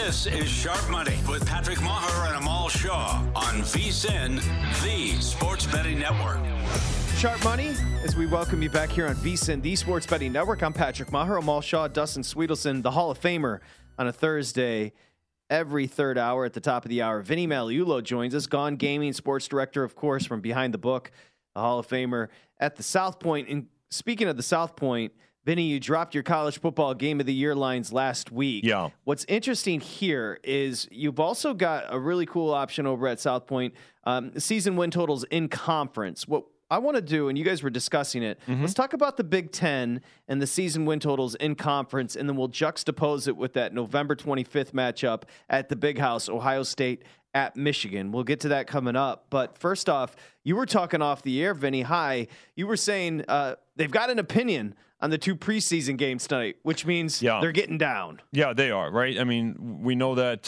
This is Sharp Money with Patrick Maher and Amal Shaw on VSiN, the Sports Betting Network. Sharp Money, as we welcome you back here on VSiN, the Sports Betting Network. I'm Patrick Maher, Amal Shaw, Dustin Sweetelson, the Hall of Famer on a Thursday. Every third hour at the top of the hour, Vinny Magliulo joins us, Gone Gaming sports director, of course, from Behind the Book, the Hall of Famer at the South Point. And speaking of the South Point, Vinny, you dropped your college football game of the year lines last week. Yeah. What's interesting here is you've also got a really cool option over at South Point, season win totals in conference. What I want to do, and you guys were discussing it, let's talk about the Big Ten and the season win totals in conference, and then we'll juxtapose it with that November 25th matchup at the Big House, Ohio State at Michigan. We'll get to that coming up. But first off, you were talking off the air, Vinny. Hi. You were saying they've got an opinion on the two preseason games tonight, which means they're getting down. Yeah, they are, right? I mean, we know that.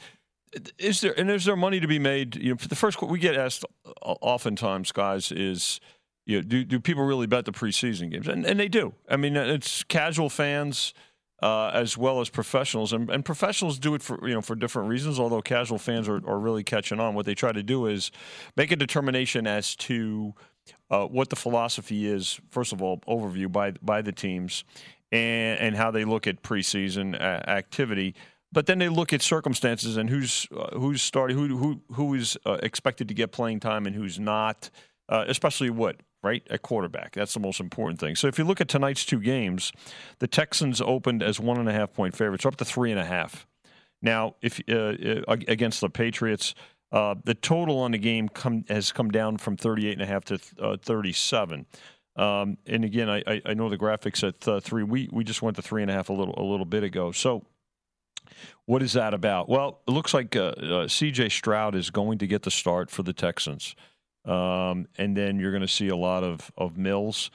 Is there money to be made? You know, for the first, we get asked oftentimes, guys, is, you know, do people really bet the preseason games? And they do. I mean, it's casual fans as well as professionals, and professionals do it for different reasons. Although casual fans are really catching on. What they try to do is make a determination as to what the philosophy is. First of all, overview by the teams and how they look at preseason activity. But then they look at circumstances and who's starting, who is expected to get playing time and who's not, especially at quarterback. That's the most important thing. So if you look at tonight's two games, the Texans opened as 1.5-point favorites, up to 3.5. Now, if against the Patriots, the total on the game has come down from 38.5 to 37. And again, I know the graphics at 3. We just went to 3.5 a little bit ago. So. What is that about? Well, it looks like C.J. Stroud is going to get the start for the Texans, and then you're going to see a lot of Mills.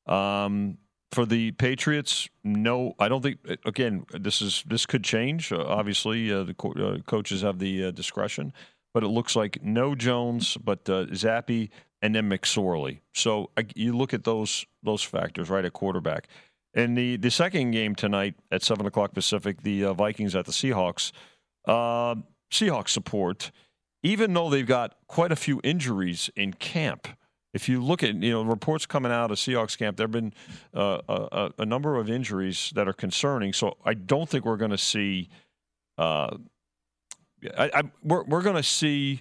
For the Patriots, no, I don't think. Again, this could change. Obviously, the coaches have the discretion, but it looks like no Jones, but Zappi and then McSorley. So you look at those factors, right, at quarterback. And the second game tonight at 7 o'clock Pacific, the Vikings at the Seahawks. Seahawks support, even though they've got quite a few injuries in camp. If you look at reports coming out of Seahawks camp, there have been a number of injuries that are concerning. So I don't think we're going to see. We're going to see.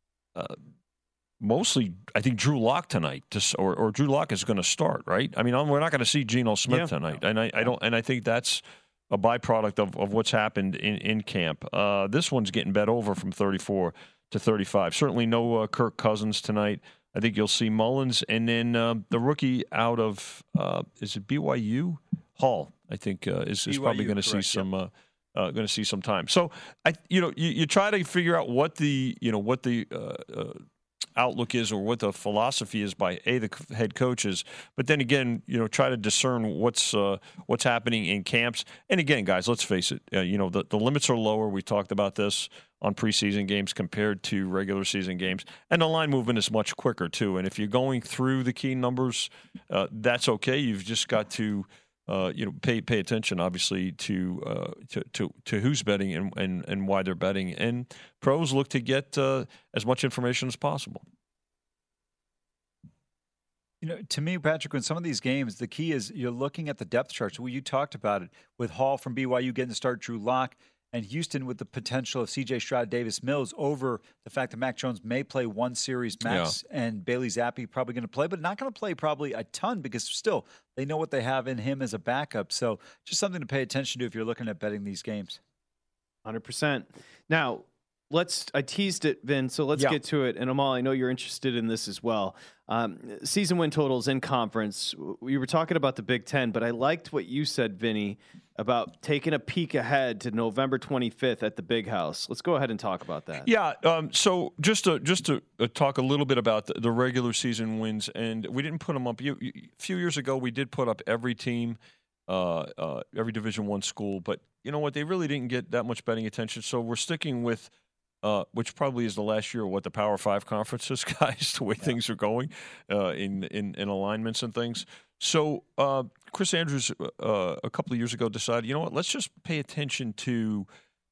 Mostly, I think Drew Lock tonight, or Drew Lock is going to start, right? I mean, we're not going to see Geno Smith tonight, and I think that's a byproduct of what's happened in camp. This one's getting bet over from 34 to 35. Certainly no Kirk Cousins tonight. I think you'll see Mullins, and then the rookie out of is it BYU? Hall, I think is probably going to see some. Going to see some time. So you try to figure out what the outlook is or what the philosophy is by the head coaches, but then again, try to discern what's happening in camps. And again, guys, let's face it, the limits are lower. We talked about this on preseason games compared to regular season games, and the line movement is much quicker too. And if you're going through the key numbers, that's okay. You've just got to pay attention, obviously, to who's betting and why they're betting. And pros look to get as much information as possible. To me, Patrick, in some of these games, the key is you're looking at the depth charts. Well, you talked about it with Hall from BYU getting to start, Drew Lock, and Houston with the potential of C.J. Stroud, Davis Mills over the fact that Mac Jones may play one series max, and Bailey Zappi probably going to play, but not going to play probably a ton because still they know what they have in him as a backup. So just something to pay attention to if you're looking at betting these games. 100%. Now, I teased it, Vin, so let's get to it. And Amal, I know you're interested in this as well. Season win totals in conference. We were talking about the Big Ten, but I liked what you said, Vinny, about taking a peek ahead to November 25th at the Big House. Let's go ahead and talk about that. Yeah. So just to talk a little bit about the regular season wins, and we didn't put them up. A few years ago, we did put up every team, every Division I school, but you know what? They really didn't get that much betting attention. So we're sticking with. Which probably is the last year of what the Power 5 conferences, guys, the way things are going in alignments and things. So Chris Andrews a couple of years ago decided, you know what, let's just pay attention to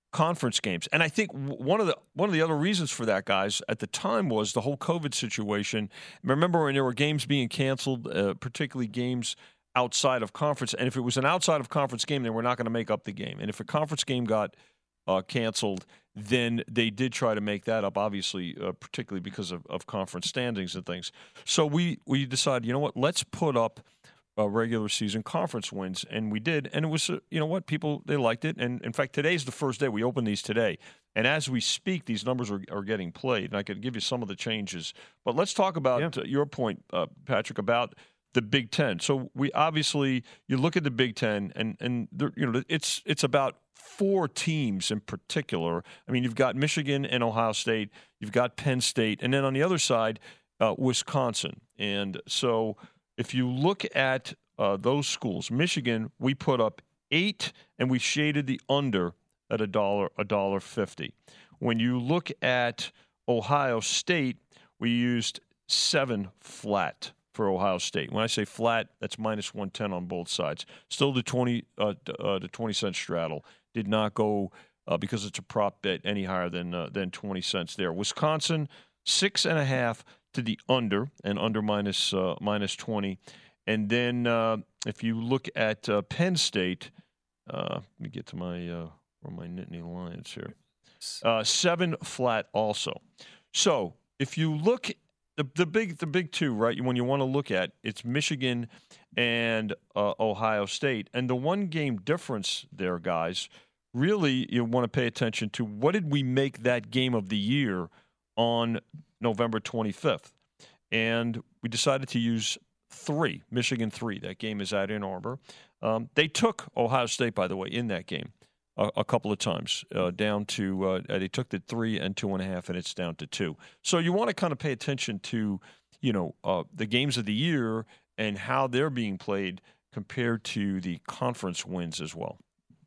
conference games. And I think one of the other reasons for that, guys, at the time was the whole COVID situation. Remember when there were games being canceled, particularly games outside of conference, and if it was an outside of conference game, then we're not going to make up the game. And if a conference game got canceled, then they did try to make that up, obviously, particularly because of conference standings and things. So we decided, you know what, let's put up regular season conference wins, and we did. And it was, you know what, people, they liked it. And in fact, today's the first day. We opened these today. And as we speak, these numbers are getting played. And I could give you some of the changes. But let's talk about your point, Patrick, about the Big Ten. So we obviously, you look at the Big Ten, and there, you know, it's about 4 teams in particular. I mean, you've got Michigan and Ohio State, you've got Penn State, and then on the other side, Wisconsin. And so if you look at those schools, Michigan, we put up 8, and we shaded the under at $1.50. When you look at Ohio State, we used 7 flat for Ohio State. When I say flat, that's minus 110 on both sides. Still the 20-cent straddle. Did not go because it's a prop bet any higher than 20 cents there. Wisconsin 6.5 to the under, and under minus 20. And then if you look at Penn State, let me get to my Nittany Lions here. 7 flat also. So if you look the big 2, right? When you want to look at, it's Michigan and Ohio State, and the one game difference there, guys. Really, you want to pay attention to what did we make that game of the year on November 25th, and we decided to use 3, Michigan 3. That game is at Ann Arbor. They took Ohio State, by the way, in that game a couple of times, down to they took the 3 and 2.5, and it's down to 2. So you want to kind of pay attention to, you know, the games of the year and how they're being played compared to the conference wins as well.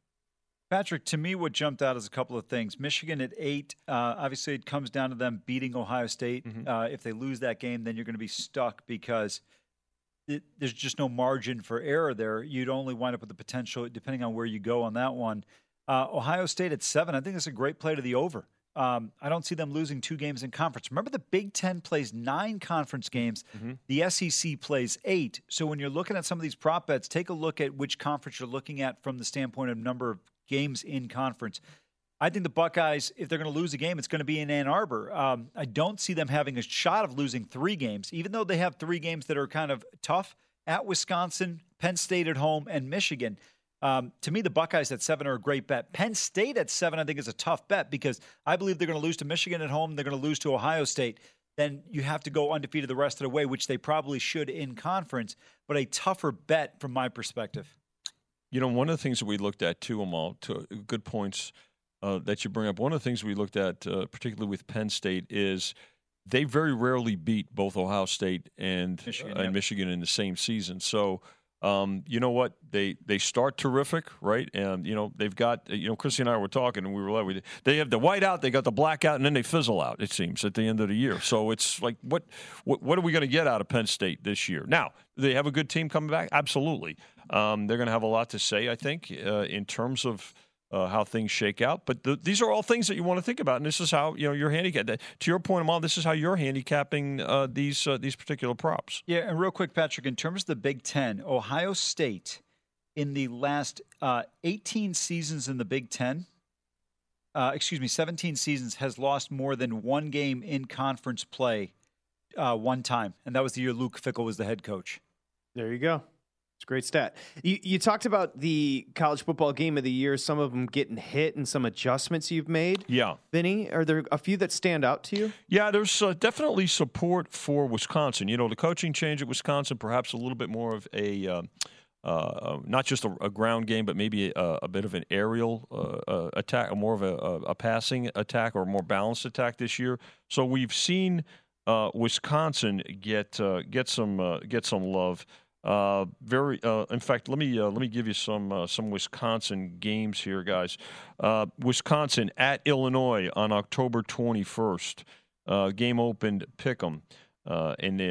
Patrick, to me, what jumped out is a couple of things. Michigan at 8, obviously it comes down to them beating Ohio State. Mm-hmm. If they lose that game, then you're going to be stuck because there's just no margin for error there. You'd only wind up with the potential, depending on where you go on that one. Ohio State at 7, I think it's a great play to the over. I don't see them losing 2 games in conference. Remember, the Big Ten plays 9 conference games. Mm-hmm. The SEC plays 8. So when you're looking at some of these prop bets, take a look at which conference you're looking at from the standpoint of number of games in conference. I think the Buckeyes, if they're going to lose a game, it's going to be in Ann Arbor. I don't see them having a shot of losing 3 games, even though they have 3 games that are kind of tough at Wisconsin, Penn State at home, and Michigan. To me, the Buckeyes at 7 are a great bet. Penn State at 7, I think, is a tough bet because I believe they're going to lose to Michigan at home. They're going to lose to Ohio State. Then you have to go undefeated the rest of the way, which they probably should in conference, but a tougher bet from my perspective. You know, one of the things that we looked at, too, Amal, to good points that you bring up, one of the things we looked at, particularly with Penn State, is they very rarely beat both Ohio State and Michigan in the same season. So, you know what? They start terrific, right? And, you know, they've got, you know, Chrissy and I were talking, and we were like, they have the white out, they got the black out, and then they fizzle out, it seems, at the end of the year. So it's like, what are we going to get out of Penn State this year? Now, they have a good team coming back? Absolutely. They're going to have a lot to say, I think, in terms of how things shake out. But these are all things that you want to think about, and this is how, you know, you're handicapping. To your point, Amal, this is how you're handicapping these particular props. Yeah, and real quick, Patrick, in terms of the Big Ten, Ohio State in the last 18 seasons in the Big Ten, 17 seasons, has lost more than 1 game in conference play one time, and that was the year Luke Fickell was the head coach. There you go. It's a great stat. You talked about the college football game of the year, some of them getting hit and some adjustments you've made. Yeah. Vinny, are there a few that stand out to you? Yeah, there's definitely support for Wisconsin. You know, the coaching change at Wisconsin, perhaps a little bit more of a not just a ground game, but maybe a bit of an aerial attack, more of a passing attack or a more balanced attack this year. So we've seen Wisconsin get some love. In fact, let me give you some Wisconsin games here, guys. Wisconsin at Illinois on October 21st. Game opened pick'em, and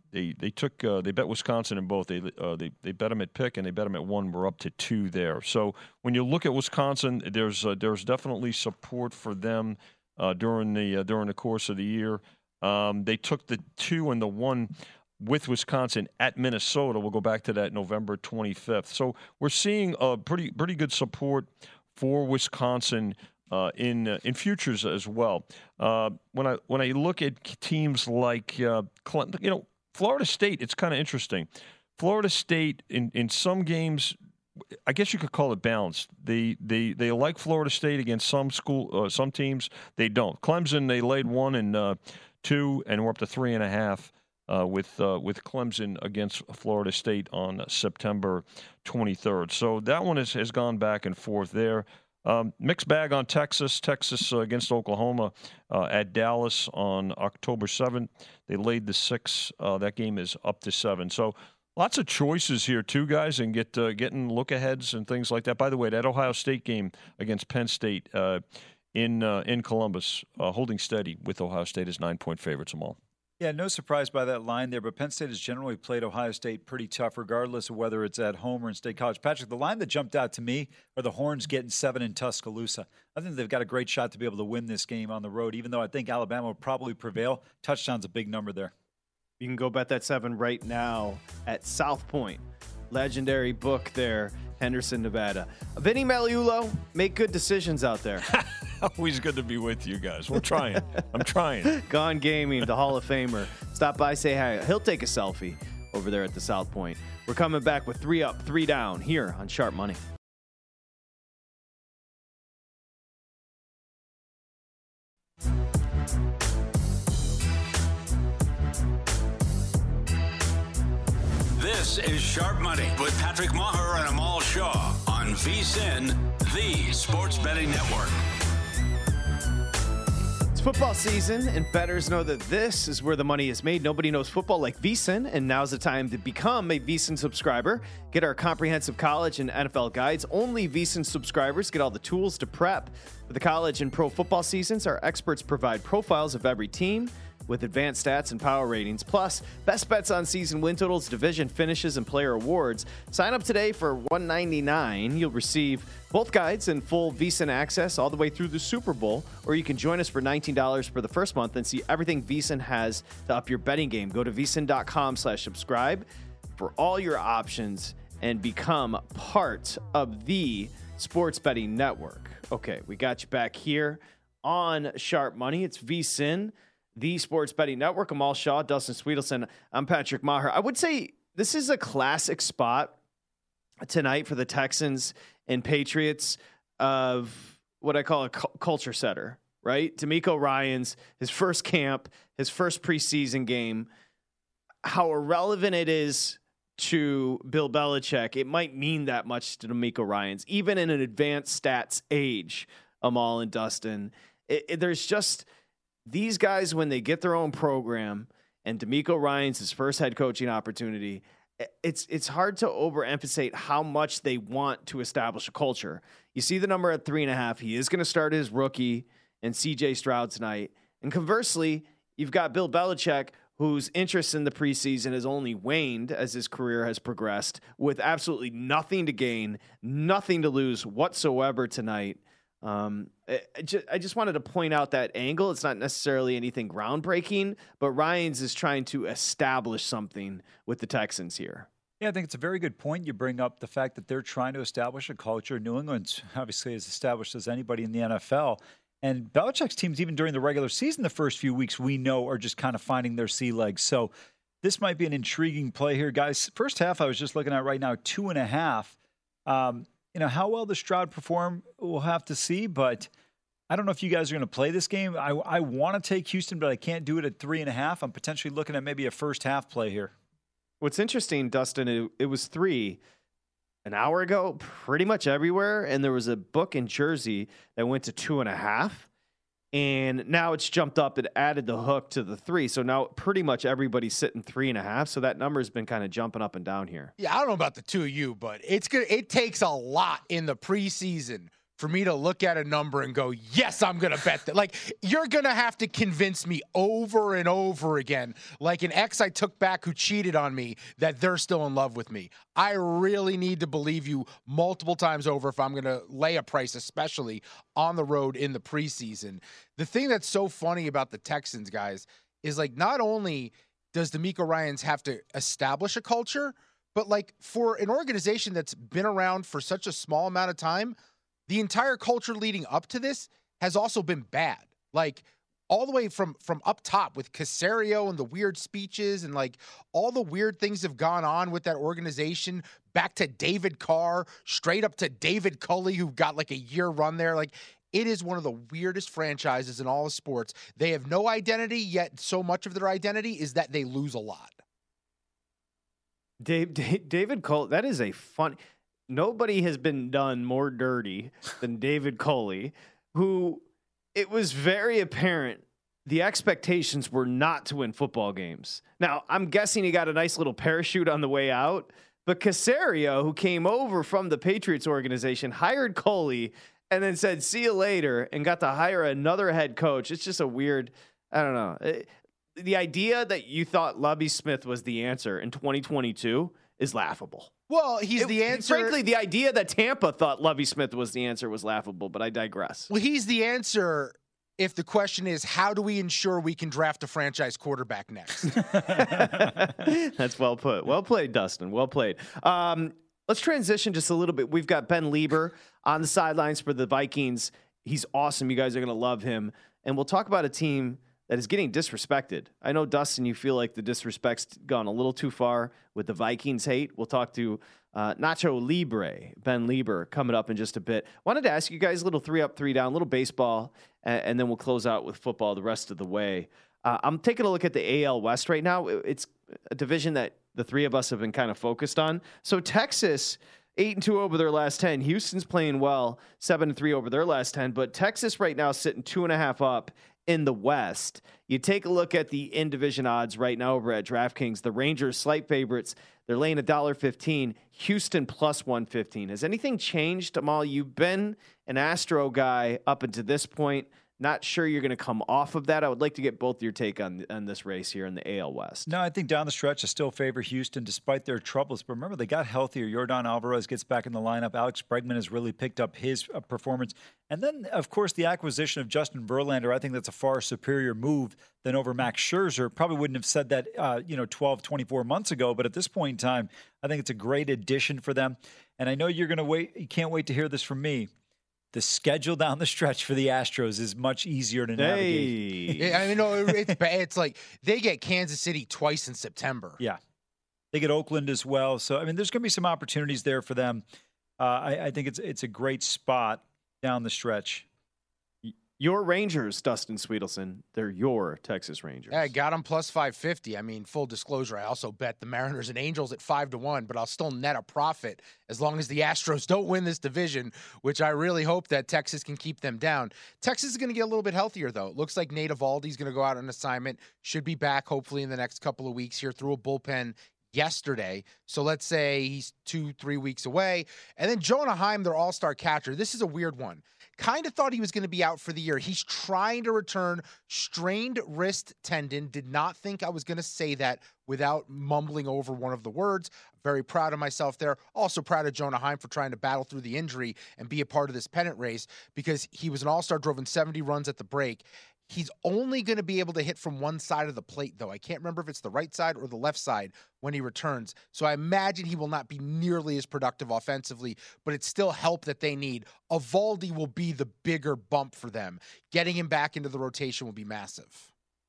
they bet Wisconsin in both. They bet them at pick and they bet them at 1. We're up to 2 there. So when you look at Wisconsin, there's definitely support for them during the course of the year. They took the 2 and the 1 with Wisconsin at Minnesota. We'll go back to that November 25th. So we're seeing pretty good support for Wisconsin in futures as well. When I look at teams like Florida State, it's kind of interesting. Florida State in some games, I guess you could call it balanced. They like Florida State against some teams. They don't. Clemson, they laid 1 and 2, and we're up to 3.5. With Clemson against Florida State on September 23rd. So that one has gone back and forth there. Mixed bag on Texas. Texas against Oklahoma at Dallas on October 7th. They laid the 6. That game is up to 7. So lots of choices here too, guys, and getting look-aheads and things like that. By the way, that Ohio State game against Penn State in Columbus, holding steady with Ohio State as 9-point favorites them all. Yeah, no surprise by that line there, but Penn State has generally played Ohio State pretty tough, regardless of whether it's at home or in State College. Patrick, the line that jumped out to me are the Horns getting 7 in Tuscaloosa. I think they've got a great shot to be able to win this game on the road, even though I think Alabama will probably prevail. Touchdown's a big number there. You can go bet that 7 right now at South Point. Legendary book there, Henderson, Nevada. Vinny Magliulo, make good decisions out there. Always good to be with you guys. We're trying. I'm trying. Gone Gaming, the Hall of Famer. Stop by, say hi. He'll take a selfie over there at the South Point. We're coming back with 3 up, 3 down here on Sharp Money. This is Sharp Money with Patrick Maher and Amal Shaw on VSiN, the Sports Betting Network. It's football season, and bettors know that this is where the money is made. Nobody knows football like VSiN, and now's the time to become a VSiN subscriber. Get our comprehensive college and NFL guides. Only VSiN subscribers get all the tools to prep for the college and pro football seasons. Our experts provide profiles of every team with advanced stats and power ratings, plus best bets on season win totals, division finishes, and player awards. Sign up today for $199. You'll receive both guides and full VSiN access all the way through the Super Bowl, or you can join us for $19 for the first month and see everything VSiN has to up your betting game. Go to vsin.com/subscribe for all your options and become part of the Sports Betting Network. Okay, we got you back here on Sharp Money. It's VSiN, the Sports Betting Network. Amal Shaw, Dustin Sweetelson. I'm Patrick Maher. I would say this is a classic spot tonight for the Texans and Patriots of what I call a culture setter, right? D'Amico Ryans, his first camp, his first preseason game, how irrelevant it is to Bill Belichick. It might mean that much to D'Amico Ryans, even in an advanced stats age, Amal and Dustin. There's just these guys, when they get their own program, and D'Amico Ryans' his first head coaching opportunity, it's hard to overemphasize how much they want to establish a culture. You see the number at 3.5. He is going to start his rookie and C.J. Stroud tonight. And conversely, you've got Bill Belichick, whose interest in the preseason has only waned as his career has progressed, with absolutely nothing to gain, nothing to lose whatsoever tonight. I just wanted to point out that angle. It's not necessarily anything groundbreaking, but Ryans is trying to establish something with the Texans here. Yeah, I think it's a very good point. You bring up the fact that they're trying to establish a culture. New England's obviously as established as anybody in the NFL. And Belichick's teams, even during the regular season, the first few weeks, we know are just kind of finding their sea legs. So this might be an intriguing play here, guys. First half, I was just looking at right now, 2.5. How well the Stroud perform, we'll have to see, but I don't know if you guys are going to play this game. I want to take Houston, but I can't do it at 3.5. I'm potentially looking at maybe a first half play here. What's interesting, Dustin, it was 3 an hour ago, pretty much everywhere, and there was a book in Jersey that went to 2.5, and now it's jumped up and added the hook to the 3. So now pretty much everybody's sitting 3.5. So that number has been kind of jumping up and down here. Yeah, I don't know about the two of you, but it's good. It takes a lot in the preseason for me to look at a number and go, yes, I'm going to bet that. Like, you're going to have to convince me over and over again, like an ex I took back who cheated on me, that they're still in love with me. I really need to believe you multiple times over if I'm going to lay a price, especially on the road in the preseason. The thing that's so funny about the Texans, guys, is like not only does DeMeco Ryans have to establish a culture, but like for an organization that's been around for such a small amount of time, the entire culture leading up to this has also been bad. Like all the way from up top with Caserio and the weird speeches and like all the weird things have gone on with that organization, back to David Carr, straight up to David Culley, who got like a year run there. Like it is one of the weirdest franchises in all of sports. They have no identity, yet so much of their identity is that they lose a lot. David Culley, that is a fun. Nobody has been done more dirty than David Culley, who it was very apparent the expectations were not to win football games. Now, I'm guessing he got a nice little parachute on the way out, but Caserio, who came over from the Patriots organization, hired Culley and then said, see you later, and got to hire another head coach. It's just a weird, I don't know. The idea that you thought Lovie Smith was the answer in 2022 is laughable. Well, he's the answer. Frankly, the idea that Tampa thought Lovie Smith was the answer was laughable, but I digress. Well, he's the answer if the question is, how do we ensure we can draft a franchise quarterback next? That's well put. Well played, Dustin. Well played. Let's transition just a little bit. We've got Ben Lieber on the sidelines for the Vikings. He's awesome. You guys are going to love him. And we'll talk about a team that is getting disrespected. I know, Dustin, you feel like the disrespect's gone a little too far with the Vikings hate. We'll talk to Nacho Libre, Ben Lieber, coming up in just a bit. Wanted to ask you guys a little 3 up, 3 down, a little baseball, and then we'll close out with football the rest of the way. I'm taking a look at the AL West right now. It's a division that the three of us have been kind of focused on. So Texas, 8-2 over their last 10. Houston's playing well, 7-3 over their last 10. But Texas right now sitting 2.5 up in the West. You take a look at the in-division odds right now over at DraftKings. The Rangers, slight favorites. They're laying $1.15. Houston plus 115. Has anything changed, Amal? You've been an Astro guy up until this point. Not sure you're going to come off of that. I would like to get both your take on this race here in the AL West. No, I think down the stretch I still favor Houston despite their troubles. But remember, they got healthier. Yordan Alvarez gets back in the lineup. Alex Bregman has really picked up his performance. And then, of course, the acquisition of Justin Verlander, I think that's a far superior move than over Max Scherzer. Probably wouldn't have said that, 12, 24 months ago. But at this point in time, I think it's a great addition for them. And I know you're going to wait. You can't wait to hear this from me. The schedule down the stretch for the Astros is much easier to navigate. Hey. I mean, it's bad. It's like they get Kansas City twice in September. Yeah. They get Oakland as well. So, I mean, there's going to be some opportunities there for them. I think it's a great spot down the stretch. Your Rangers, Dustin Sweetelson, they're your Texas Rangers. Yeah, I got them plus 550. I mean, full disclosure, I also bet the Mariners and Angels at 5-1, but I'll still net a profit as long as the Astros don't win this division, which I really hope that Texas can keep them down. Texas is going to get a little bit healthier, though. It looks like Nate Eovaldi's going to go out on assignment, should be back hopefully in the next couple of weeks here, through a bullpen yesterday. So let's say he's 2-3 weeks away. And then Jonah Heim, their all-star catcher. This is a weird one. Kind of thought he was going to be out for the year. He's trying to return, strained wrist tendon. Did not think I was going to say that without mumbling over one of the words. Very proud of myself there. Also proud of Jonah Heim for trying to battle through the injury and be a part of this pennant race, because he was an all-star, drove in 70 runs at the break. He's only going to be able to hit from one side of the plate, though. I can't remember if it's the right side or the left side when he returns. So I imagine he will not be nearly as productive offensively, but it's still help that they need. Eovaldi will be the bigger bump for them. Getting him back into the rotation will be massive.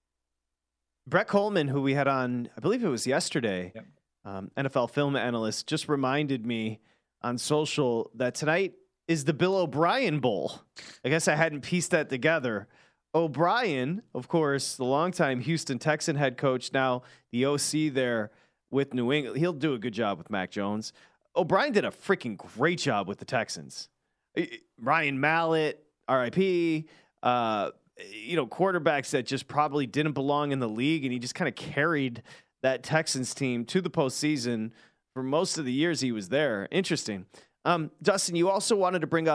Brett Coleman, who we had on, I believe it was yesterday, NFL film analyst, just reminded me on social that tonight is the Bill O'Brien Bowl. I guess I hadn't pieced that together. O'Brien, of course, the longtime Houston Texan head coach, now the OC there with New England. He'll do a good job with Mac Jones. O'Brien did a freaking great job with the Texans. Ryan Mallett, RIP, quarterbacks that just probably didn't belong in the league, and he just kind of carried that Texans team to the postseason for most of the years he was there. Interesting. Dustin, you also wanted to bring up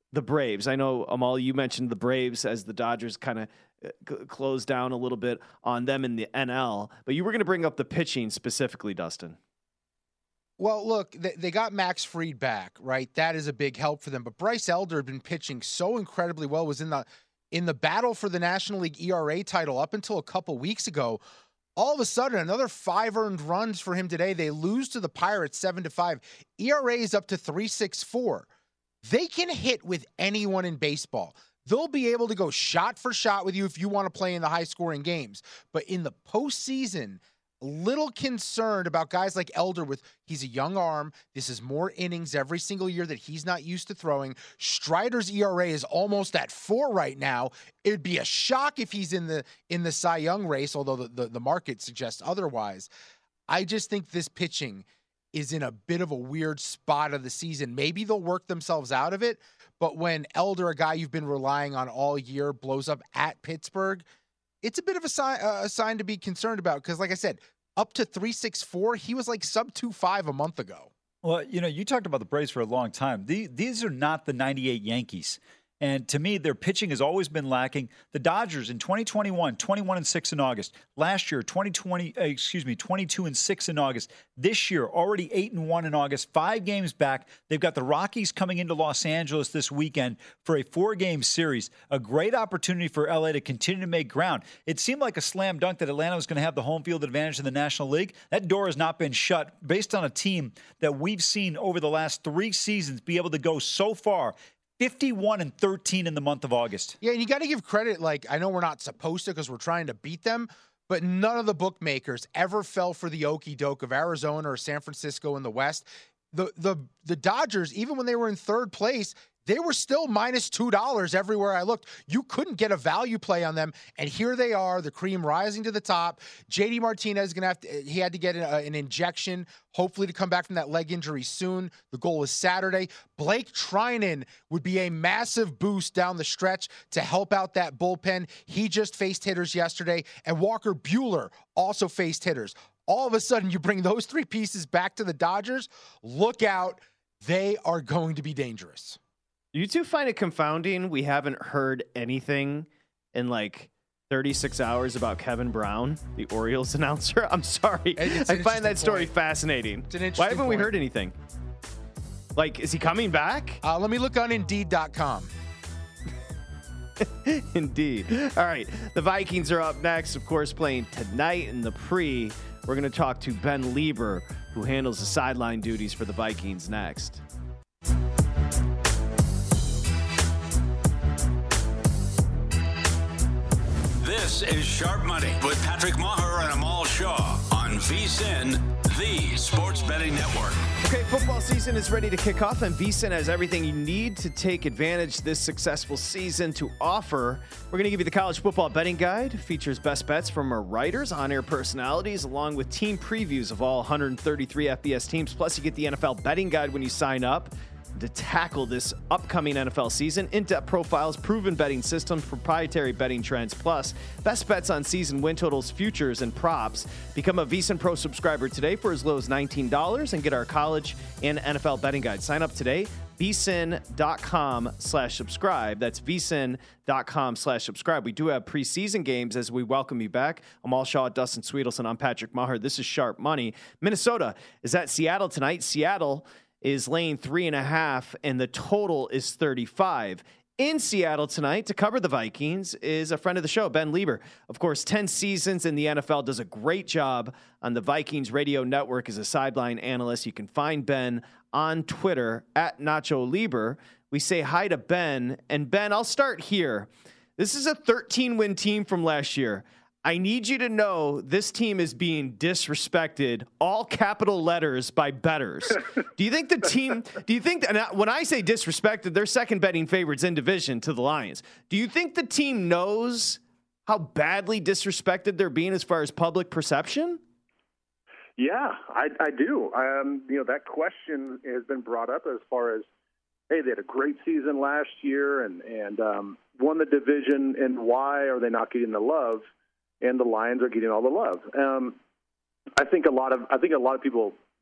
the Braves. I know, Amal, you mentioned the Braves as the Dodgers kind of closed down a little bit on them in the NL, but you were going to bring up the pitching specifically, Dustin. Well, look, they got Max Fried back, right? That is a big help for them. But Bryce Elder had been pitching so incredibly well, was in the battle for the National League ERA title up until a couple weeks ago. All of a sudden, another 5 earned runs for him today. They lose to the Pirates 7-5. ERA is up to 3.64. They can hit with anyone in baseball. They'll be able to go shot for shot with you if you want to play in the high-scoring games. But in the postseason, little concerned about guys like Elder he's a young arm. This is more innings every single year that he's not used to throwing. Strider's ERA is almost at 4 right now. It'd be a shock if he's in the Cy Young race, although the market suggests otherwise. I just think this pitching is in a bit of a weird spot of the season. Maybe they'll work themselves out of it, but when Elder, a guy you've been relying on all year, blows up at Pittsburgh, it's a bit of a sign to be concerned about because, like I said, up to 3.64, he was like sub 2.5 a month ago. Well, you talked about the Braves for a long time. These are not the 98 Yankees. And to me, their pitching has always been lacking. The Dodgers in 2021, 21-6 in August. Last year, 22-6 in August. This year, already 8-1 in August. 5 games back. They've got the Rockies coming into Los Angeles this weekend for a 4-game series. A great opportunity for LA to continue to make ground. It seemed like a slam dunk that Atlanta was going to have the home field advantage in the National League. That door has not been shut based on a team that we've seen over the last 3 seasons be able to go so far 51-13 in the month of August. Yeah, and you got to give credit. Like, I know we're not supposed to because we're trying to beat them, but none of the bookmakers ever fell for the okie doke of Arizona or San Francisco in the West. The Dodgers, even when they were in 3rd place, they were still minus $2 everywhere I looked. You couldn't get a value play on them, and here they are, the cream rising to the top. JD Martinez is going to he had to get an injection, hopefully to come back from that leg injury soon. The goal is Saturday. Blake Treinen would be a massive boost down the stretch to help out that bullpen. He just faced hitters yesterday, and Walker Buehler also faced hitters. All of a sudden, you bring those 3 pieces back to the Dodgers. Look out. They are going to be dangerous. You two find it confounding we haven't heard anything in like 36 hours about Kevin Brown, the Orioles announcer? I'm sorry. I find that story fascinating. Why haven't we heard anything? Like, is he coming back? Let me look on Indeed.com. Indeed. All right. The Vikings are up next, of course, playing tonight in the pre. We're going to talk to Ben Lieber, who handles the sideline duties for the Vikings next. This is Sharp Money with Patrick Maher and Amal Shaw on VSiN, the Sports Betting Network. Okay, football season is ready to kick off, and VSiN has everything you need to take advantage this successful season to offer. We're going to give you the college football betting guide. It features best bets from our writers, on-air personalities, along with team previews of all 133 FBS teams. Plus, you get the NFL betting guide when you sign up. To tackle this upcoming NFL season, in-depth profiles, proven betting systems, proprietary betting trends, plus best bets on season win totals, futures, and props. Become a VSiN Pro subscriber today for as low as $19 and get our college and NFL betting guide. Sign up today, vsin.com/subscribe. That's vsin.com/subscribe. We do have preseason games as we welcome you back. Amal Shaw, Dustin Sweetelson. I'm Patrick Maher. This is Sharp Money. Minnesota is at Seattle tonight. Seattle is laying 3.5, and the total is 35. In Seattle tonight to cover the Vikings is a friend of the show, Ben Lieber. Of course, 10 seasons in the NFL, does a great job on the Vikings radio network as a sideline analyst. You can find Ben on Twitter at Nacho Lieber. We say hi to Ben. And Ben, I'll start here. This is a 13-win team from last year. I need you to know this team is being disrespected, all capital letters, by bettors. Do you think and when I say disrespected, they're second betting favorites in division to the Lions. Do you think the team knows how badly disrespected they're being as far as public perception? Yeah, I do. That question has been brought up as far as, hey, they had a great season last year and won the division, and why are they not getting the love? And the Lions are getting all the love. I think a lot of people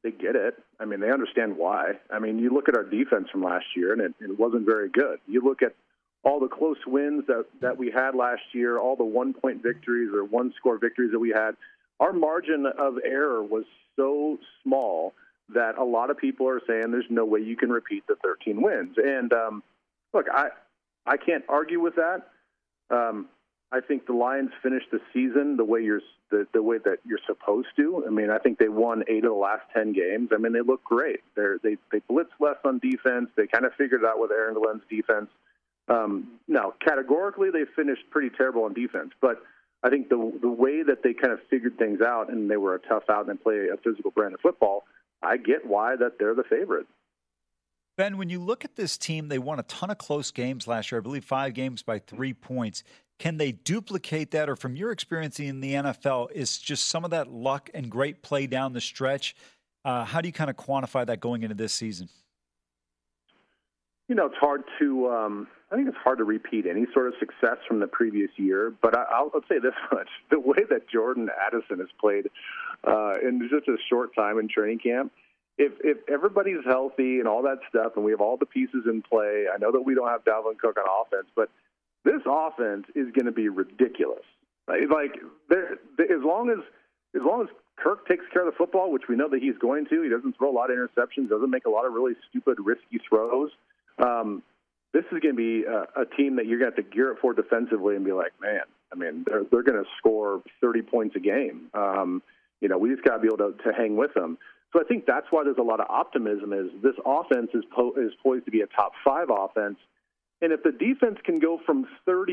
they get it. I mean, they understand why. I mean, you look at our defense from last year, and it wasn't very good. You look at all the close wins that we had last year, all the one-point victories or one-score victories that we had. Our margin of error was so small that a lot of people are saying there's no way you can repeat the 13 wins. And look, I can't argue with that. I think the Lions finished the season the way the way that you're supposed to. I mean, I think they won 8 of the last 10 games. I mean, they look great. They blitz less on defense. They kind of figured it out with Aaron Glenn's defense. Now, categorically, they finished pretty terrible on defense, but I think the way that they kind of figured things out, and they were a tough out and play a physical brand of football, I get why that they're the favorite. Ben, when you look at this team, they won a ton of close games last year. I believe 5 games by 3 points. Can they duplicate that, or from your experience in the NFL, is just some of that luck and great play down the stretch? How do you kind of quantify that going into this season? You know, it's hard to I think it's hard to repeat any sort of success from the previous year, but I'll say this much. The way that Jordan Addison has played in just a short time in training camp, if everybody's healthy and all that stuff and we have all the pieces in play, I know that we don't have Dalvin Cook on offense, but this offense is going to be ridiculous. Like as long as Kirk takes care of the football, which we know that he's going to, he doesn't throw a lot of interceptions, doesn't make a lot of really stupid, risky throws. This is going to be a team that you're going to have to gear up for defensively and be like, man, I mean, they're going to score 30 points a game. You know, we just got to be able to hang with them. So I think that's why there's a lot of optimism. Is this offense is poised to be a top 5 offense, and if the defense can go from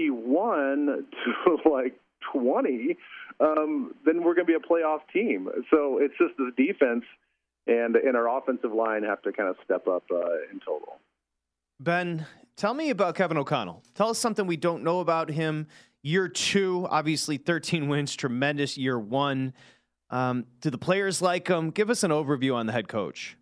31 to like 20, then we're going to be a playoff team. So it's just the defense and our offensive line have to kind of step up in total. Ben, tell me about Kevin O'Connell. Tell us something we don't know about him. Year 2, obviously 13 wins, tremendous. Year 1. Do the players like him? Give us an overview on the head coach.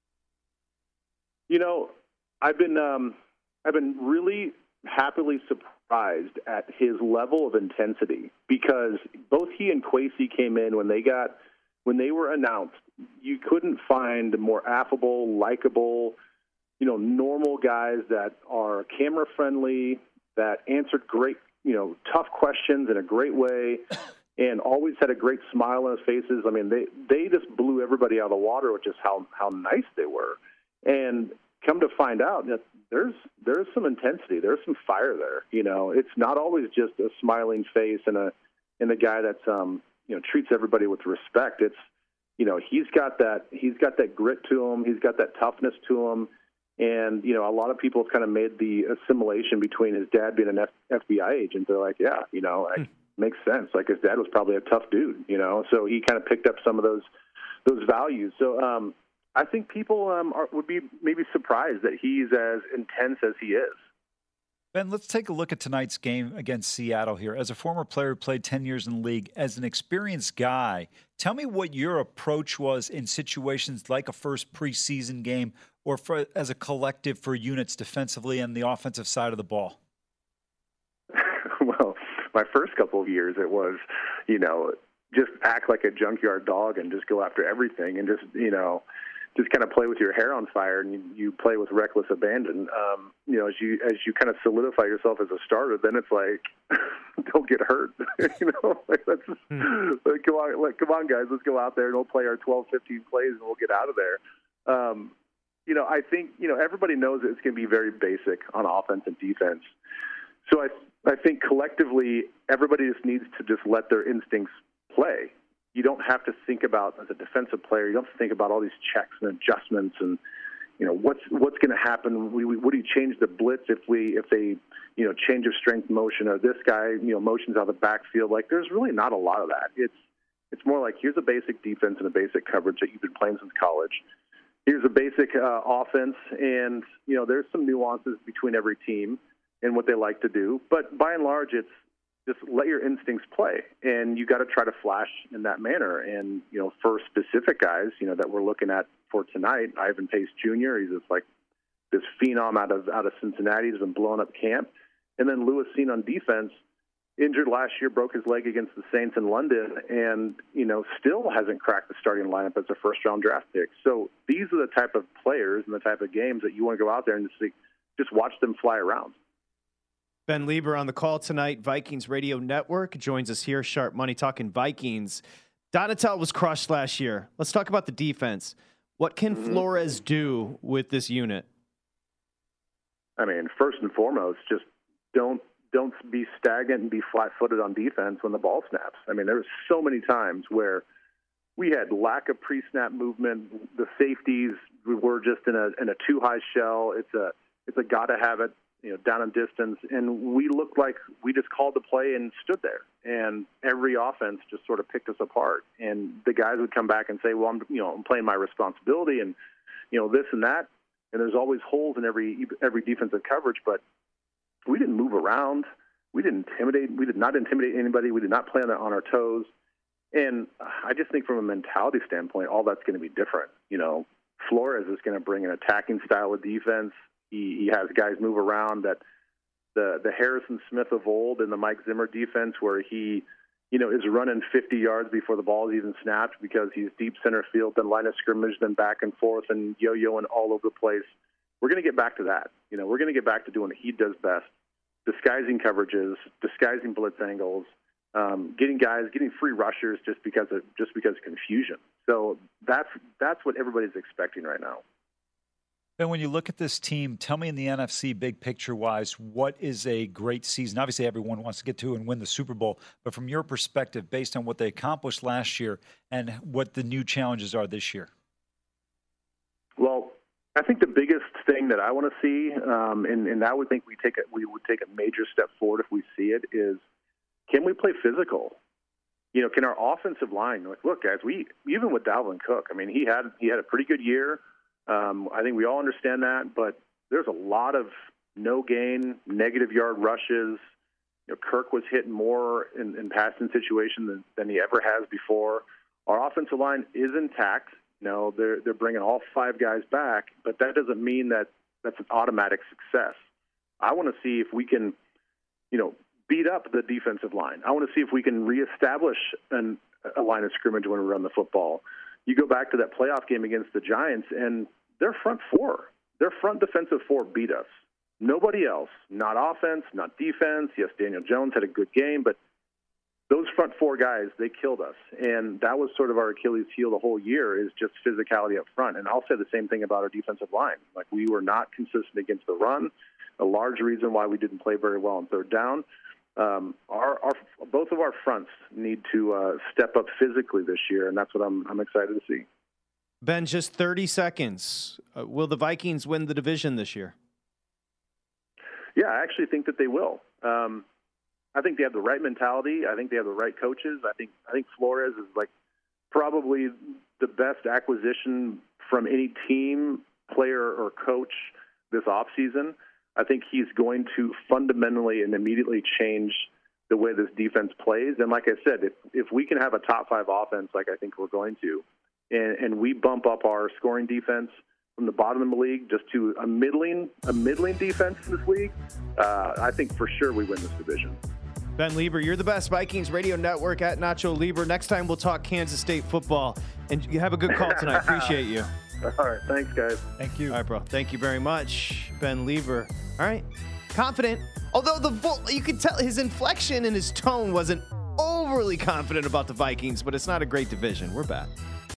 You know, I've been really happily surprised at his level of intensity, because both he and Kwesi came in when they were announced. You couldn't find more affable, likable, you know, normal guys that are camera friendly, that answered great, you know, tough questions in a great way, and always had a great smile on his faces. I mean, they just blew everybody out of the water with just how nice they were. And come to find out that there's some intensity, there's some fire there. You know, it's not always just a smiling face and a guy that's you know, treats everybody with respect. It's, you know, he's got that grit to him, he's got that toughness to him. And, you know, a lot of people have kind of made the assimilation between his dad being an FBI agent. They're like, yeah, you know, it makes sense. Like, his dad was probably a tough dude, you know, so he kind of picked up some of those values. So I think people would be maybe surprised that he's as intense as he is. Ben, let's take a look at tonight's game against Seattle here. As a former player who played 10 years in the league, as an experienced guy, tell me what your approach was in situations like a first preseason game, or as a collective for units defensively and the offensive side of the ball. Well, my first couple of years, it was, you know, just act like a junkyard dog and just go after everything and just, you know, just kind of play with your hair on fire, and you play with reckless abandon. You know, as you kind of solidify yourself as a starter, then it's like, don't get hurt. You know, like, let's just, come on, guys, let's go out there and we'll play our 12, 15 plays and we'll get out of there. You know, I think, you know, everybody knows that it's going to be very basic on offense and defense. So I think collectively, everybody just needs to just let their instincts play. You don't have to think about, as a defensive player, you don't have to think about all these checks and adjustments and, you know, what's going to happen. What do you change the blitz if they, you know, change of strength motion, or this guy, you know, motions out of the backfield. Like, there's really not a lot of that. It's more like, here's a basic defense and a basic coverage that you've been playing since college. Here's a basic offense, and, you know, there's some nuances between every team and what they like to do. But by and large, it's just let your instincts play, and you got to try to flash in that manner. And, you know, for specific guys, you know, that we're looking at for tonight, Ivan Pace Jr., he's just like this phenom out of Cincinnati. He's been blowing up camp. And then Lewis Cine on defense. injured last year, broke his leg against the Saints in London, and, still hasn't cracked the starting lineup as a first-round draft pick. So these are the type of players and the type of games that you want to go out there and just watch them fly around. Ben Lieber on the call tonight. Vikings Radio Network joins us here. Sharp Money talking Vikings. Donatel was crushed last year. Let's talk about the defense. What can Flores do with this unit? I mean, first and foremost, just don't be stagnant and be flat-footed on defense when the ball snaps. I mean, there were so many times where we had lack of pre-snap movement. The safeties were just in a too-high shell. It's a gotta-have-it, down in distance. And we looked like we just called the play and stood there. And every offense just sort of picked us apart. And the guys would come back and say, well, I'm playing my responsibility and, this and that. And there's always holes in every defensive coverage, but we didn't move around. We didn't intimidate. We did not intimidate anybody. We did not play on our toes. And I just think from a mentality standpoint, all that's going to be different. Flores is going to bring an attacking style of defense. He has guys move around that the Harrison Smith of old in the Mike Zimmer defense, where he, is running 50 yards before the ball is even snapped because he's deep center field, then line of scrimmage, then back and forth and yo-yoing all over the place. We're going to get back to that. We're going to get back to doing what he does best, disguising coverages, disguising blitz angles, getting free rushers just because of confusion. So that's what everybody's expecting right now. And when you look at this team, tell me in the NFC, big picture-wise, what is a great season? Obviously, everyone wants to get to and win the Super Bowl, but from your perspective, based on what they accomplished last year and what the new challenges are this year? Well, I think the biggest thing that I want to see, and I would think we would take a major step forward if we see it, is can we play physical? Can our offensive line, look, guys, even with Dalvin Cook, I mean, he had a pretty good year. I think we all understand that, but there's a lot of no-gain, negative yard rushes. Kirk was hitting more in passing situations than he ever has before. Our offensive line is intact. They're bringing all 5 guys back, but that doesn't mean that that's an automatic success. I want to see if we can, beat up the defensive line. I want to see if we can reestablish a line of scrimmage when we run the football. You go back to that playoff game against the Giants, and their front defensive four beat us. Nobody else, not offense, not defense. Yes, Daniel Jones had a good game, but those front 4 guys, they killed us. And that was sort of our Achilles heel the whole year, is just physicality up front. And I'll say the same thing about our defensive line. We were not consistent against the run, a large reason why we didn't play very well on third down. Both of our fronts need to step up physically this year, and that's what I'm excited to see. Ben, just 30 seconds. Will the Vikings win the division this year? Yeah, I actually think that they will. I think they have the right mentality. I think they have the right coaches. I think Flores is probably the best acquisition from any team, player, or coach this offseason. I think he's going to fundamentally and immediately change the way this defense plays. And like I said, if we can have a top 5 offense, like I think we're going to, and we bump up our scoring defense from the bottom of the league just to a middling defense in this league, I think for sure we win this division. Ben Lieber, you're the best. Vikings Radio Network at Nacho Lieber. Next time we'll talk Kansas State football. And you have a good call tonight. Appreciate you. All right. Thanks, guys. Thank you. All right, bro. Thank you very much, Ben Lieber. All right. Confident. Although you could tell his inflection and his tone wasn't overly confident about the Vikings, but it's not a great division. We're back.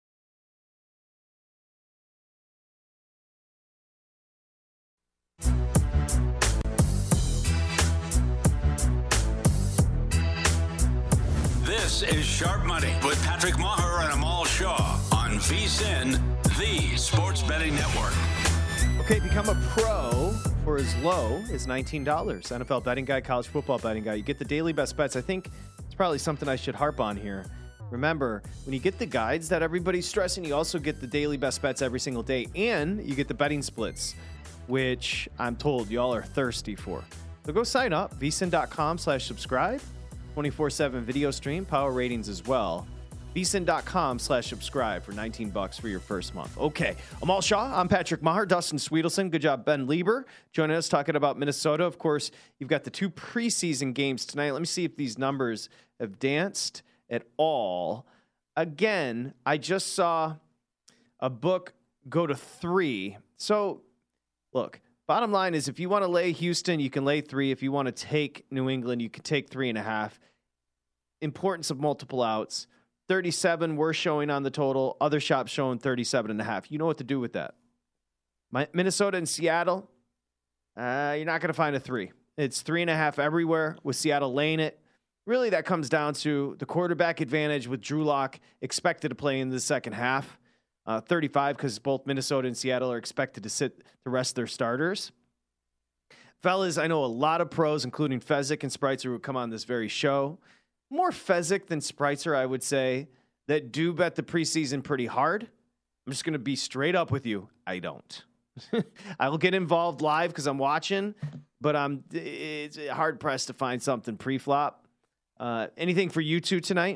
This is Sharp Money with Patrick Maher and Amal Shaw on VSiN, the Sports Betting Network. Okay, become a pro for as low as $19. NFL betting guide, college football betting guide. You get the daily best bets. I think it's probably something I should harp on here. Remember, when you get the guides that everybody's stressing, you also get the daily best bets every single day, and you get the betting splits, which I'm told y'all are thirsty for. So go sign up, vsin.com/subscribe. 24/7 video stream, power ratings as well. vsin.com/subscribe for $19 for your first month. Okay, Amal Shaw, I'm Patrick Maher, Dustin Sweetelson. Good job, Ben Lieber, joining us talking about Minnesota. Of course, you've got the 2 preseason games tonight. Let me see if these numbers have danced at all. Again, I just saw a book go to 3. So, look, bottom line is if you want to lay Houston, you can lay 3. If you want to take New England, you can take 3.5. Importance of multiple outs. 37 we're showing on the total. Other shops showing 37.5. You know what to do with that. Minnesota and Seattle, you're not going to find a 3. It's 3.5 everywhere with Seattle laying it. Really, that comes down to the quarterback advantage with Drew Lock expected to play in the second half. 35 because both Minnesota and Seattle are expected to sit the rest of their starters. Fellas, I know a lot of pros, including Fezzik and Spritzer, who come on this very show. More Fezzik than Spritzer, I would say, that do bet the preseason pretty hard. I'm just going to be straight up with you. I don't. I will get involved live because I'm watching, but it's hard-pressed to find something pre-flop. Anything for you two tonight?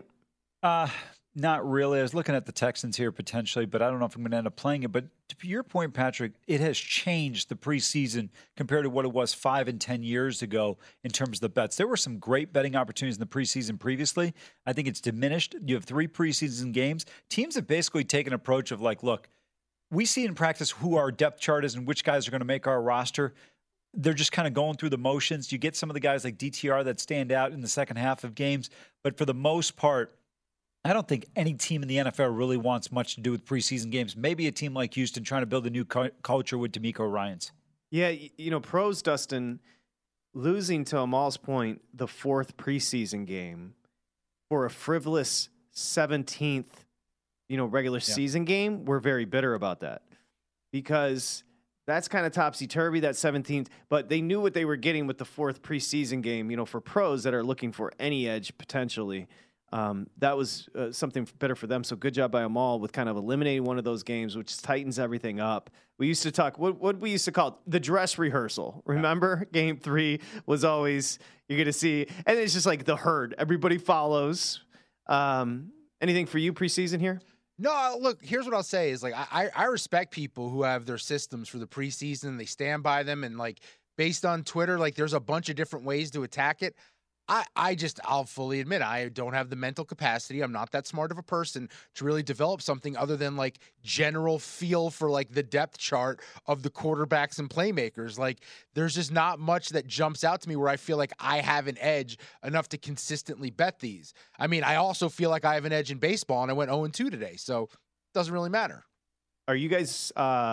Not really. I was looking at the Texans here potentially, but I don't know if I'm going to end up playing it. But to your point, Patrick, it has changed the preseason compared to what it was 5 and 10 years ago in terms of the bets. There were some great betting opportunities in the preseason previously. I think it's diminished. You have 3 preseason games. Teams have basically taken an approach of like, look, we see in practice who our depth chart is and which guys are going to make our roster. They're just kind of going through the motions. You get some of the guys like DTR that stand out in the second half of games. But for the most part, I don't think any team in the NFL really wants much to do with preseason games. Maybe a team like Houston trying to build a new culture with DeMeco Ryans. Yeah, pros, Dustin, losing to Amal's point, the 4th preseason game for a frivolous 17th, regular season game, we're very bitter about that because that's kind of topsy-turvy, that 17th. But they knew what they were getting with the 4th preseason game, for pros that are looking for any edge potentially. That was something better for them. So good job by Amal with kind of eliminating one of those games, which tightens everything up. We used to talk, what we used to call it, the dress rehearsal. Remember? Game 3 was always, you're going to see, and it's just like the herd. Everybody follows. Anything for you preseason here? No, look, here's what I'll say is like, I respect people who have their systems for the preseason and they stand by them. And like, based on Twitter, like there's a bunch of different ways to attack it. I'll fully admit I don't have the mental capacity. I'm not that smart of a person to really develop something other than like general feel for like the depth chart of the quarterbacks and playmakers. Like there's just not much that jumps out to me where I feel like I have an edge enough to consistently bet these. I mean, I also feel like I have an edge in baseball and I went 0-2 today. So it doesn't really matter. Are you guys,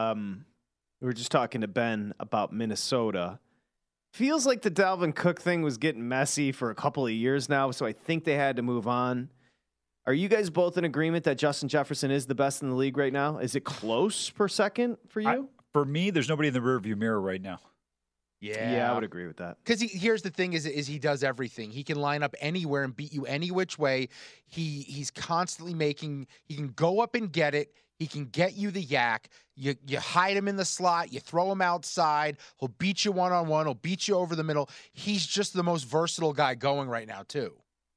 we were just talking to Ben about Minnesota. Feels like the Dalvin Cook thing was getting messy for a couple of years now, so I think they had to move on. Are you guys both in agreement that Justin Jefferson is the best in the league right now? Is it close per second for you? For me, there's nobody in the rearview mirror right now. Yeah, I would agree with that. Because here's the thing is he does everything. He can line up anywhere and beat you any which way. He's constantly he can go up and get it. He can get you the yak. You hide him in the slot. You throw him outside. He'll beat you one-on-one. He'll beat you over the middle. He's just the most versatile guy going right now, too.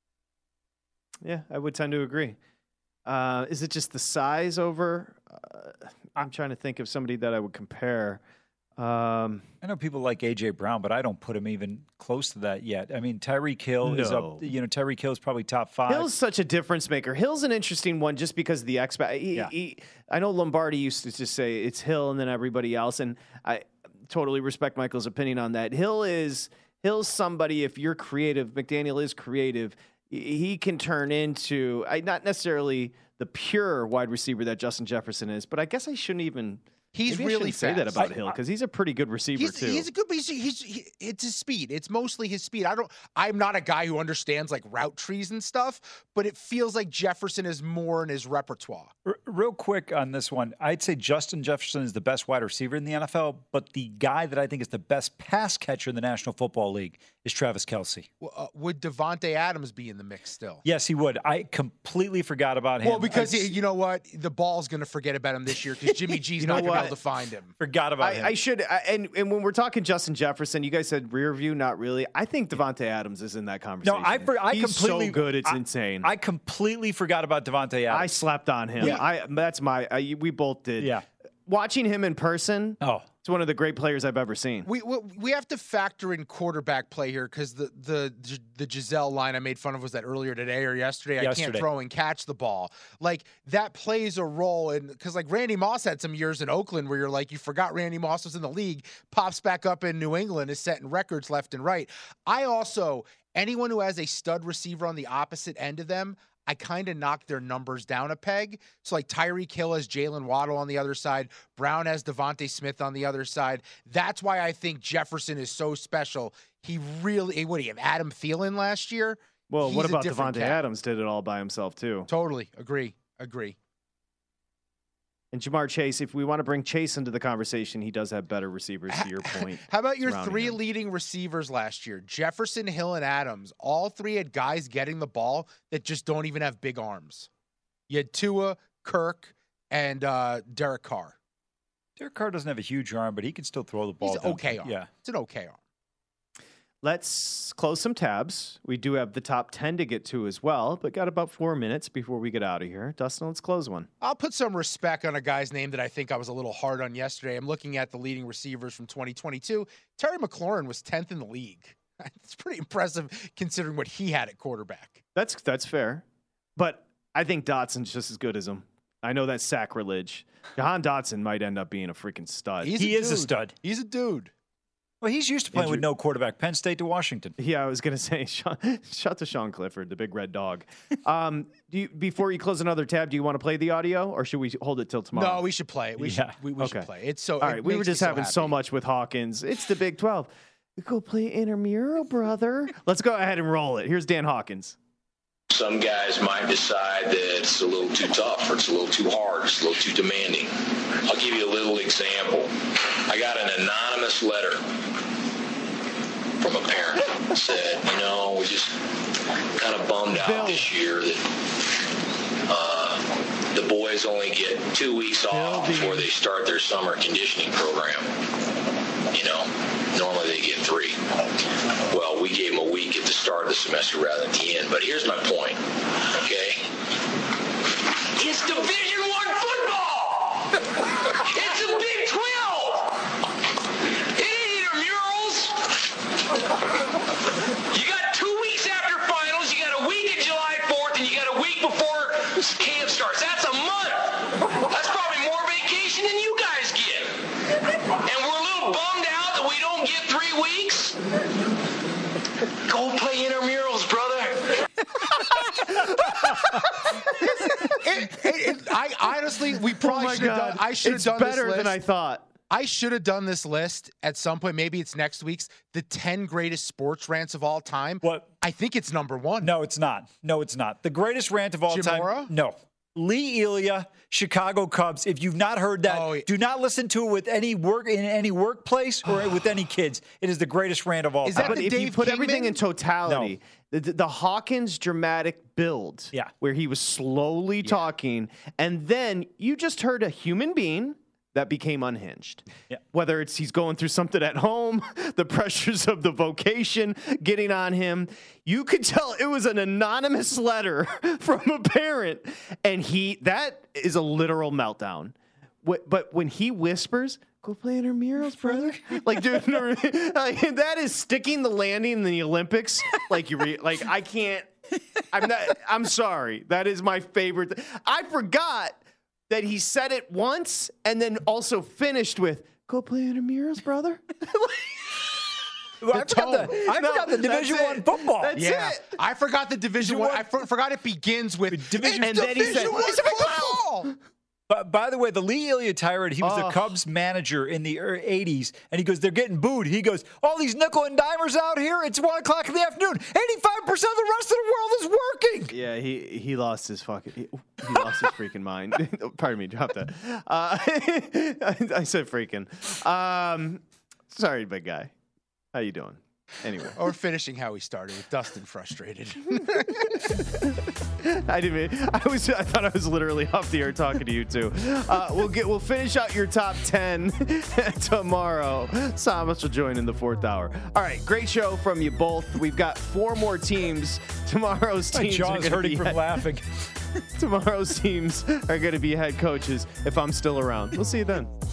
Yeah, I would tend to agree. Is it just the size over? I'm trying to think of somebody that I would compare. I know people like A.J. Brown, but I don't put him even close to that yet. I mean, Tyreek Hill is up. Tyreek Hill is probably top 5. Hill's such a difference maker. Hill's an interesting one just because of the I know Lombardi used to just say it's Hill and then everybody else, and I totally respect Michael's opinion on that. Hill's somebody, if you're creative, McDaniel is creative, he can turn into not necessarily the pure wide receiver that Justin Jefferson is, but I guess I shouldn't even. He's really fast. Say that about Hill because he's a pretty good receiver too. He's a good. It's his speed. It's mostly his speed. I'm not a guy who understands like route trees and stuff, but it feels like Jefferson is more in his repertoire. real quick on this one, I'd say Justin Jefferson is the best wide receiver in the NFL, but the guy that I think is the best pass catcher in the National Football League is Travis Kelce. Would Devontae Adams be in the mix still? Yes, he would. I completely forgot about him. Well, because you know what? The ball's going to forget about him this year because Jimmy G's not going to be able to find him. Forgot about him. I should. And when we're talking Justin Jefferson, you guys said rear view, not really. I think Devontae Adams is in that conversation. No, He's completely so good. It's insane. I completely forgot about Devontae Adams. I slept on him. Yeah. We both did. Yeah. Watching him in person. Oh. It's one of the great players I've ever seen. We have to factor in quarterback play here because the Giselle line I made fun of was that earlier today or yesterday. I can't throw and catch the ball. Like that plays a role in because like Randy Moss had some years in Oakland where you're like you forgot Randy Moss was in the league, pops back up in New England, is setting records left and right. Anyone who has a stud receiver on the opposite end of them, I kind of knocked their numbers down a peg. So like Tyreek Hill has Jalen Waddle on the other side. Brown has Devontae Smith on the other side. That's why I think Jefferson is so special. He really, what do you have, Adam Thielen last year? Well, what about Devontae Adams did it all by himself too? Totally. Agree. And Jamar Chase, if we want to bring Chase into the conversation, he does have better receivers, to your point. How about your three leading receivers last year? Jefferson, Hill, and Adams. All three had guys getting the ball that just don't even have big arms. You had Tua, Kirk, and Derek Carr. Derek Carr doesn't have a huge arm, but he can still throw the ball. He's an okay arm. Yeah. It's an okay arm. Let's close some tabs. We do have the top 10 to get to as well, but got about 4 minutes before we get out of here. Dustin, let's close one. I'll put some respect on a guy's name that I think I was a little hard on yesterday. I'm looking at the leading receivers from 2022. Terry McLaurin was 10th in the league. It's pretty impressive considering what he had at quarterback. That's fair. But I think Dotson's just as good as him. I know that's sacrilege. Jahan Dotson might end up being a freaking stud. He is a stud. He's a dude. Well, he's used to playing with no quarterback. Penn State to Washington. Yeah, I was going to say, shout to Sean Clifford, the big red dog. Before you close another tab, do you want to play the audio, or should we hold it till tomorrow? No, we should play it. We should play it. It's so. All right, we were just having so much with Hawkins. It's the Big 12. We go play intramural, brother. Let's go ahead and roll it. Here's Dan Hawkins. Some guys might decide that it's a little too tough, or it's a little too hard, it's a little too demanding. I'll give you a little example. I got an anonymous letter from a parent that said, we just kind of bummed out this year that the boys only get 2 weeks off before they start their summer conditioning program. Normally they get 3. Well, we gave them a week at the start of the semester rather than the end. But here's my point, okay? It's Division I football! It's a Big 12! It ain't intramurals! You got 2 weeks after finals, you got a week at July 4th, and you got a week before camp starts. That's a month! That's probably more vacation than you guys get. And we're a little bummed out that we don't get 3 weeks. Go play intramurals, brother. I honestly, we probably should have done. I should have done this list. It's better than I thought. I should have done this list at some point. Maybe it's next week's. The 10 greatest sports rants of all time. What? I think it's number 1. No, it's not. The greatest rant of all Jim time. Mora? No. Lee Elia, Chicago Cubs. If you've not heard that, do not listen to it with any work in any workplace or with any kids. It is the greatest rant of all time. But if you put everything in totality, the Hawkins dramatic build, where he was slowly talking, and then you just heard a human being that became unhinged. Yeah. Whether it's he's going through something at home, the pressures of the vocation getting on him, you could tell it was an anonymous letter from a parent, and that is a literal meltdown. But when he whispers, "Go play intramurals, brother," like, dude, that is sticking the landing in the Olympics. I can't. I'm sorry. That is my favorite. I forgot that he said it once and then also finished with, "Go play intramurals, brother." I forgot the Division I football. That's it. I forgot the Division I. I forgot it begins with Division. And then he said, "It's a football." But by the way, the Lee Elliott tirade, he was the Cubs manager in the 80s, and he goes, they're getting booed. He goes, all these nickel and dimers out here, it's 1 o'clock in the afternoon. 85% of the rest of the world is working. Yeah, he lost his fucking he lost his freaking mind. Pardon me, drop that. I said freaking. Sorry, big guy. How you doing? Anyway, or finishing how we started with Dustin frustrated. I thought I was literally off the air talking to you too. We'll finish out your top 10 tomorrow. Samas will join in the 4th hour. All right, great show from you both. We've got 4 more teams. Tomorrow's teams. My jaw's hurting from laughing. Tomorrow's teams are going to be head coaches if I'm still around. We'll see you then.